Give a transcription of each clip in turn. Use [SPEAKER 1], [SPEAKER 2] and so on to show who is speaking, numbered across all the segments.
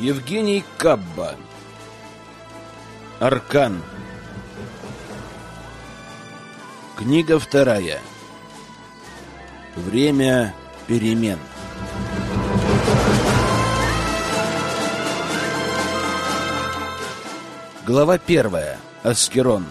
[SPEAKER 1] Евгений Кабба. Аркан. Книга 2. Время перемен. Глава 1. Аскерон.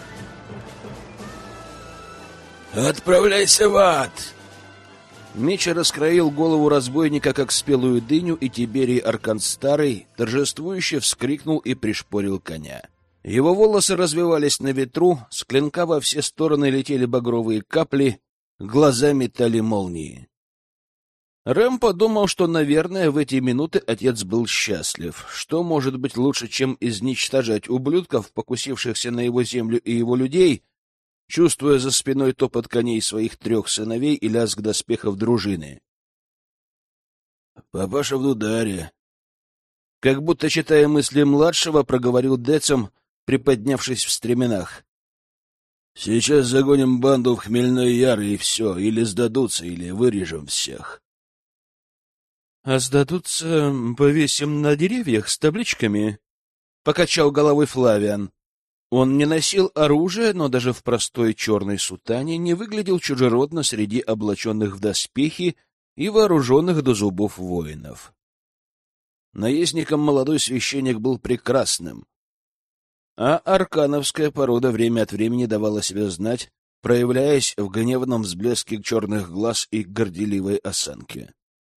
[SPEAKER 1] «Отправляйся в ад!» Меча раскроил голову разбойника, как спелую дыню, и Тиберий Аркан-старый торжествующе вскрикнул и пришпорил коня. Его волосы развивались на ветру, с клинка во все стороны летели багровые капли, глаза метали молнии. Рэм подумал, что, наверное, в эти минуты отец был счастлив. Что может быть лучше, чем изничтожать ублюдков, покусившихся на его землю и его людей, чувствуя за спиной топот коней своих 3 сыновей и лязг доспехов дружины? «Папаша в ударе», — как будто читая мысли младшего, проговорил Децим, приподнявшись в стременах. «Сейчас загоним банду в Хмельной Яр, и все, или сдадутся, или вырежем всех». «А сдадутся, повесим на деревьях с табличками», — покачал головой Флавиан. Он не носил оружия, но даже в простой черной сутане не выглядел чужеродно среди облаченных в доспехи и вооруженных до зубов воинов. Наездником молодой священник был прекрасным, а аркановская порода время от времени давала себя знать, проявляясь в гневном взблеске черных глаз и горделивой осанке.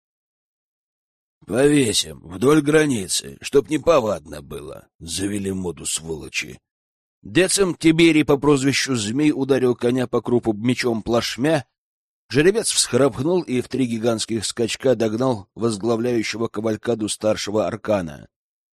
[SPEAKER 1] «Повесим вдоль границы, чтоб неповадно было», — завели моду сволочи. Децим Тиберий по прозвищу Змей ударил коня по крупу мечом плашмя. Жеребец всхрапнул и в 3 гигантских скачка догнал возглавляющего кавалькаду старшего аркана.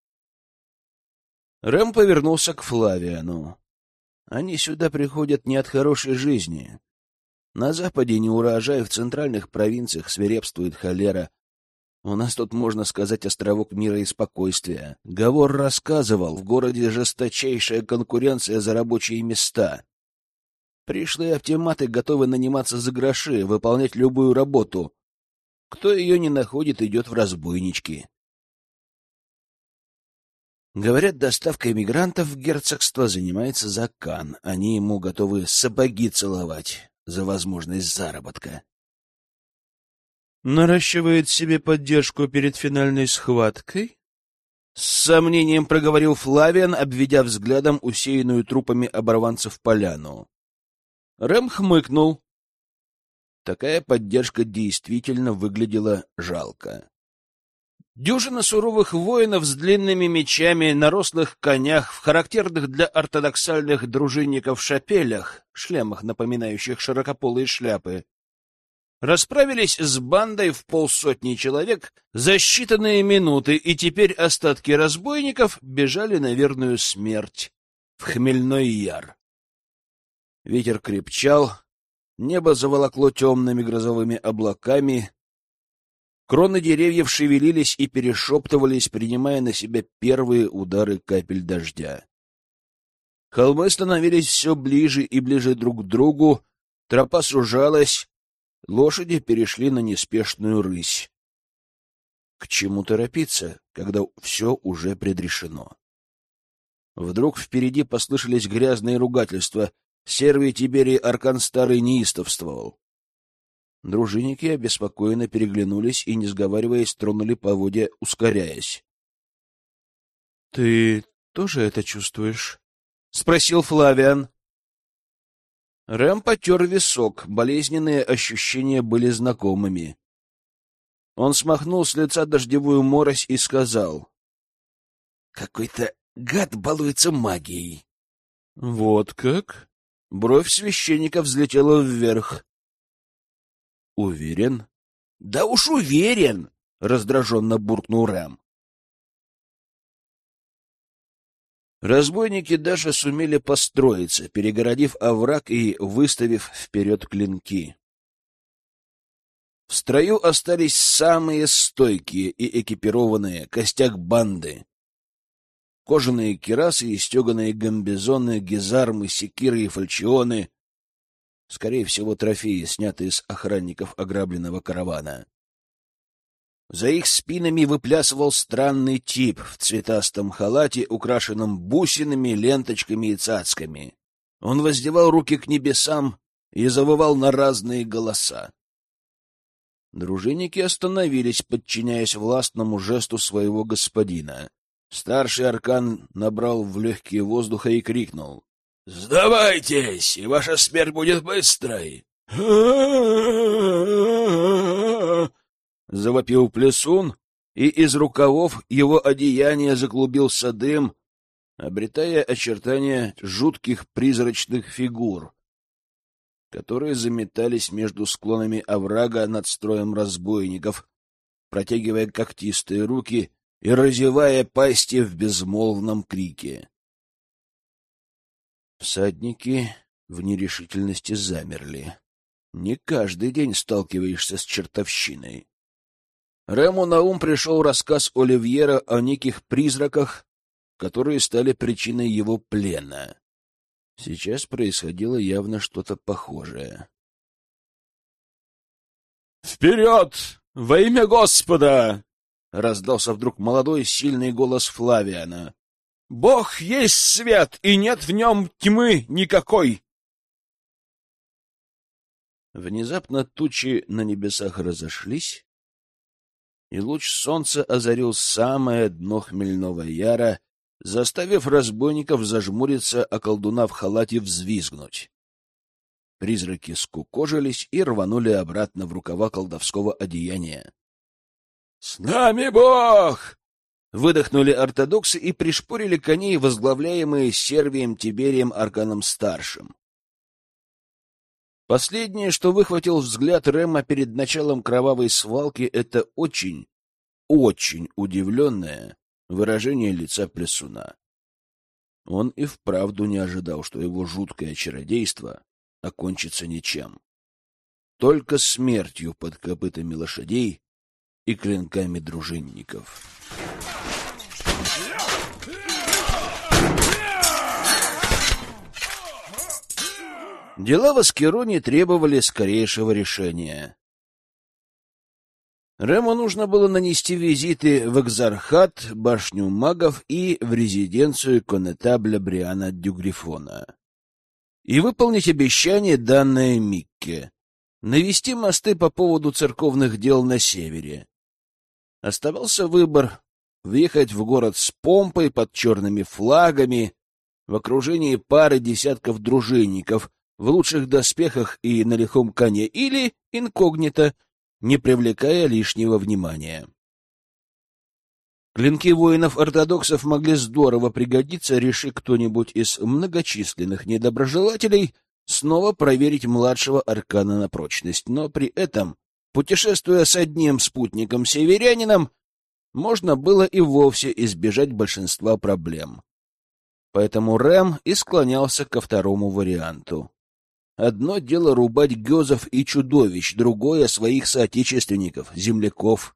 [SPEAKER 1] Рэм повернулся к Флавиану. Они сюда приходят не от хорошей жизни. На западе не урожай, в центральных провинциях свирепствует холера. У нас тут, можно сказать, островок мира и спокойствия. Гавор рассказывал, в городе жесточайшая конкуренция за рабочие места. Пришлые автоматы готовы наниматься за гроши, выполнять любую работу. Кто ее не находит, идет в разбойнички. Говорят, доставкой мигрантов в герцогство занимается Закан. Они ему готовы сапоги целовать за возможность заработка. Наращивает себе поддержку перед финальной схваткой? С сомнением проговорил Флавиан, обведя взглядом усеянную трупами оборванцев поляну. Рэм хмыкнул. Такая поддержка действительно выглядела жалко. Дюжина суровых воинов с длинными мечами, на рослых конях, в характерных для ортодоксальных дружинников шапелях, шлемах, напоминающих широкополые шляпы, расправились с бандой в 50 человек за считанные минуты, и теперь остатки разбойников бежали на верную смерть в Хмельной Яр. Ветер крепчал, небо заволокло темными грозовыми облаками, кроны деревьев шевелились и перешептывались, принимая на себя первые удары капель дождя. Холмы становились все ближе и ближе друг к другу, тропа сужалась, лошади перешли на неспешную рысь. К чему торопиться, когда все уже предрешено? Вдруг впереди послышались грязные ругательства. Сервий Тиберий Аркан-старый неистовствовал. Дружинники обеспокоенно переглянулись и, не сговариваясь, тронули поводья, ускоряясь. — Ты тоже это чувствуешь? — спросил Флавиан. Рэм потер висок, болезненные ощущения были знакомыми. Он смахнул с лица дождевую морось и сказал: «Какой-то гад балуется магией». «Вот как?» Бровь священника взлетела вверх. «Уверен?» «Да уж уверен!» — раздраженно буркнул Рэм. Разбойники даже сумели построиться, перегородив овраг и выставив вперед клинки. В строю остались самые стойкие и экипированные, костяк банды. Кожаные кирасы и стеганые гамбизоны, гизармы, секиры и фальчионы. Скорее всего, трофеи, снятые с охранников ограбленного каравана. За их спинами выплясывал странный тип в цветастом халате, украшенном бусинами, ленточками и цацками. Он воздевал руки к небесам и завывал на разные голоса. Дружинники остановились, подчиняясь властному жесту своего господина. Старший аркан набрал в легкие воздуха и крикнул: «Сдавайтесь, и ваша смерть будет быстрой!» Завопил плесун, и из рукавов его одеяния заклубился дым, обретая очертания жутких призрачных фигур, которые заметались между склонами оврага над строем разбойников, протягивая когтистые руки и разевая пасти в безмолвном крике. Всадники в нерешительности замерли. Не каждый день сталкиваешься с чертовщиной. Рэму на ум пришел рассказ Оливьера о неких призраках, которые стали причиной его плена. Сейчас происходило явно что-то похожее. «Вперед! Во имя Господа!» — раздался вдруг молодой, сильный голос Флавиана. «Бог есть свет, и нет в нем тьмы никакой!» Внезапно тучи на небесах разошлись, и луч солнца озарил самое дно Хмельного Яра, заставив разбойников зажмуриться, а колдуна в халате взвизгнуть. Призраки скукожились и рванули обратно в рукава колдовского одеяния. — С нами Бог! — выдохнули ортодоксы и пришпорили коней, возглавляемые Сервием Тиберием Арканом-старшим. Последнее, что выхватил взгляд Рэма перед началом кровавой свалки, это очень удивленное выражение лица плесуна. Он и вправду не ожидал, что его жуткое чародейство окончится ничем. Только смертью под копытами лошадей и клинками дружинников. Дела в Аскероне требовали скорейшего решения. Рэму нужно было нанести визиты в Экзархат, башню магов и в резиденцию коннетабля Бриана Дюгрифона и выполнить обещание, данное Микке, навести мосты по поводу церковных дел на севере. Оставался выбор — въехать в город с помпой под черными флагами, в окружении пары десятков дружинников, в лучших доспехах и на лихом коне, или инкогнито, не привлекая лишнего внимания. Клинки воинов-ортодоксов могли здорово пригодиться, реши кто-нибудь из многочисленных недоброжелателей снова проверить младшего аркана на прочность, но при этом, путешествуя с одним спутником-северянином, можно было и вовсе избежать большинства проблем. Поэтому Рэм и склонялся ко второму варианту. Одно дело рубать гёзов и чудовищ, другое — своих соотечественников, земляков.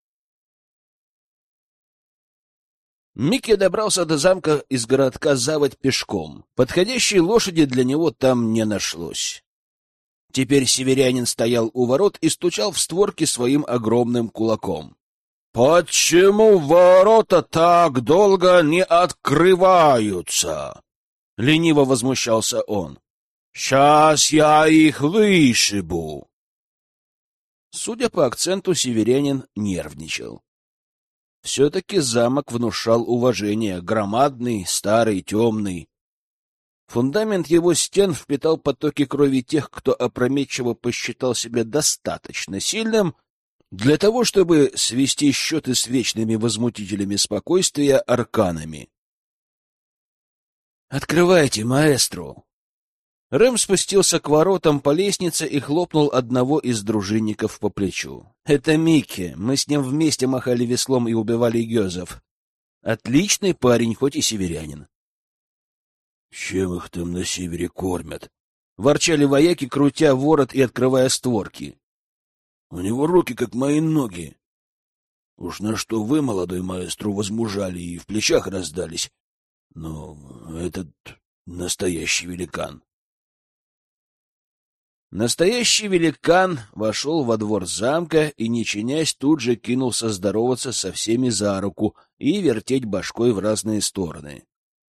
[SPEAKER 1] Микки добрался до замка из городка Заводь пешком. Подходящей лошади для него там не нашлось. Теперь северянин стоял у ворот и стучал в створки своим огромным кулаком. «Почему ворота так долго не открываются?» — лениво возмущался он. «Сейчас я их вышибу!» Судя по акценту, северянин нервничал. Все-таки замок внушал уважение, громадный, старый, темный. Фундамент его стен впитал потоки крови тех, кто опрометчиво посчитал себя достаточно сильным для того, чтобы свести счеты с вечными возмутителями спокойствия арканами. «Открывайте, маэстро!» Рэм спустился к воротам по лестнице и хлопнул одного из дружинников по плечу. — Это Микки. Мы с ним вместе махали веслом и убивали гёзов. Отличный парень, хоть и северянин. — Чем их там на севере кормят? — ворчали вояки, крутя ворот и открывая створки. — У него руки, как мои ноги. Уж на что вы, молодой маэстро, возмужали и в плечах раздались. Но этот настоящий великан. Настоящий великан вошел во двор замка и, не чинясь, тут же кинулся здороваться со всеми за руку и вертеть башкой в разные стороны.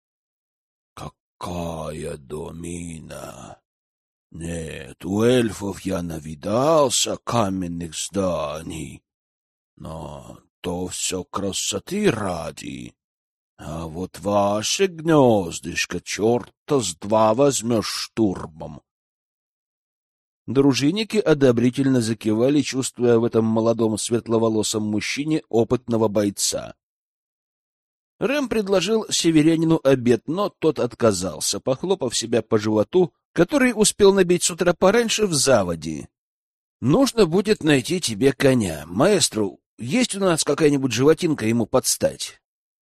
[SPEAKER 1] «Какая домина! Нет, у эльфов я навидался каменных зданий, но то все красоты ради. А вот ваше гнездышко черта с два возьмешь штурмом». Дружинники одобрительно закивали, чувствуя в этом молодом светловолосом мужчине опытного бойца. Рэм предложил северянину обед, но тот отказался, похлопав себя по животу, который успел набить с утра пораньше в заводе. «Нужно будет найти тебе коня. Маэстро, есть у нас какая-нибудь животинка ему подстать?»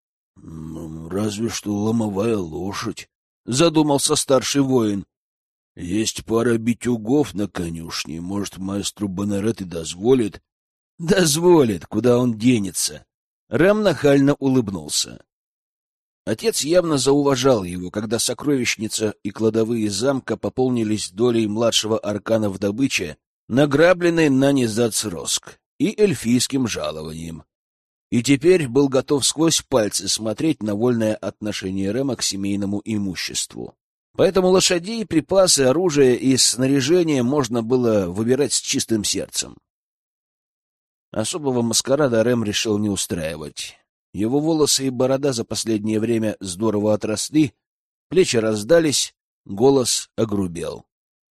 [SPEAKER 2] «Разве что ломовая лошадь», — задумался старший воин. «Есть пара битюгов на конюшне. Может, маэстру Бонарет и дозволит?»
[SPEAKER 1] «Дозволит. Куда он денется?» Рэм нахально улыбнулся. Отец явно зауважал его, когда сокровищница и кладовые замка пополнились долей младшего аркана в добыче, награбленной на Низацроск, и эльфийским жалованием. И теперь был готов сквозь пальцы смотреть на вольное отношение Рэма к семейному имуществу. Поэтому лошадей, припасы, оружие и снаряжение можно было выбирать с чистым сердцем. Особого маскарада Рэм решил не устраивать. Его волосы и борода за последнее время здорово отросли, плечи раздались, голос огрубел.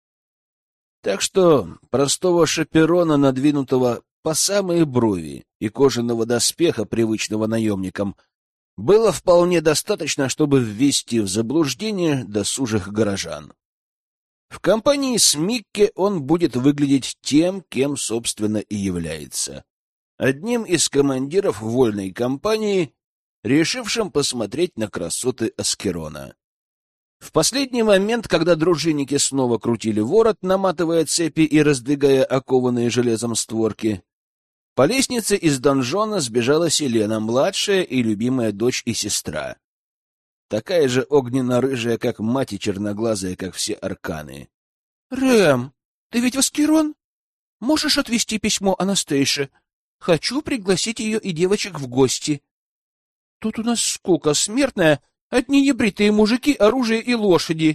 [SPEAKER 1] Так что простого шаперона, надвинутого по самые брови, и кожаного доспеха, привычного наемникам, было вполне достаточно, чтобы ввести в заблуждение досужих горожан. В компании с Микке он будет выглядеть тем, кем, собственно, и является. Одним из командиров вольной компании, решившим посмотреть на красоты Аскерона. В последний момент, когда дружинники снова крутили ворот, наматывая цепи и раздвигая окованные железом створки, по лестнице из донжона сбежала Селена, младшая и любимая дочь и сестра. Такая же огненно-рыжая, как мать, и черноглазая, как все арканы. — Рэм, ты ведь Аскерон? Можешь отвезти письмо Анастейше? Хочу пригласить ее и девочек в гости. Тут у нас скука смертная, одни небритые мужики, оружие и лошади.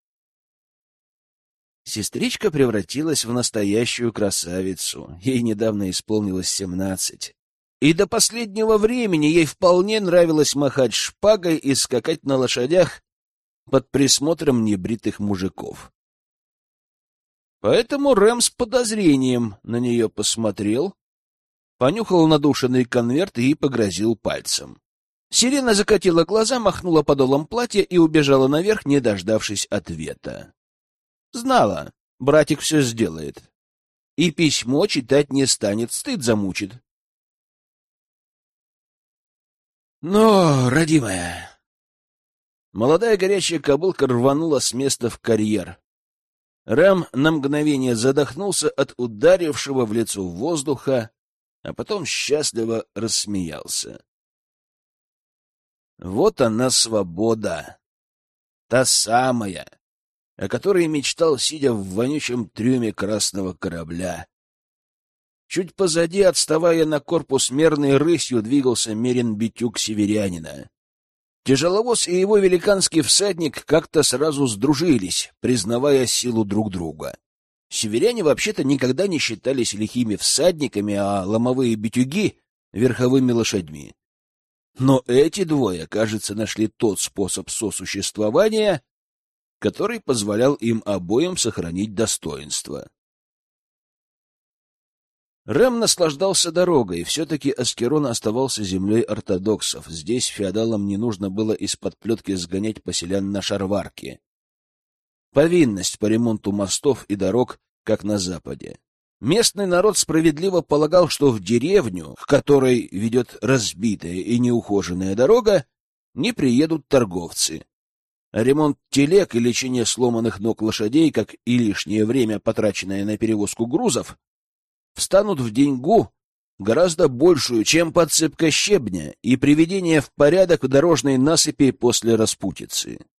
[SPEAKER 1] Сестричка превратилась в настоящую красавицу. Ей недавно исполнилось 17. И до последнего времени ей вполне нравилось махать шпагой и скакать на лошадях под присмотром небритых мужиков. Поэтому Рэм с подозрением на нее посмотрел, понюхал надушенный конверт и погрозил пальцем. Сирена закатила глаза, махнула подолом платья и убежала наверх, не дождавшись ответа. Знала, братик все сделает. И письмо читать не станет, стыд замучит. Но, родимая... Молодая горячая кобылка рванула с места в карьер. Рэм на мгновение задохнулся от ударившего в лицо воздуха, а потом счастливо рассмеялся. Вот она, свобода. Та самая, о которой мечтал, сидя в вонючем трюме красного корабля. Чуть позади, отставая на корпус, мерной рысью двигался мерин-битюк северянина. Тяжеловоз и его великанский всадник как-то сразу сдружились, признавая силу друг друга. Северяне вообще-то никогда не считались лихими всадниками, а ломовые битюги — верховыми лошадьми. Но эти двое, кажется, нашли тот способ сосуществования, который позволял им обоим сохранить достоинство. Рэм наслаждался дорогой, все-таки Аскерон оставался землей ортодоксов. Здесь феодалам не нужно было из-под плетки сгонять поселян на шарварки. Повинность по ремонту мостов и дорог, как на Западе. Местный народ справедливо полагал, что в деревню, к которой ведет разбитая и неухоженная дорога, не приедут торговцы. А ремонт телег и лечение сломанных ног лошадей, как и лишнее время, потраченное на перевозку грузов, встанут в деньгу гораздо большую, чем подсыпка щебня и приведение в порядок дорожной насыпи после распутицы.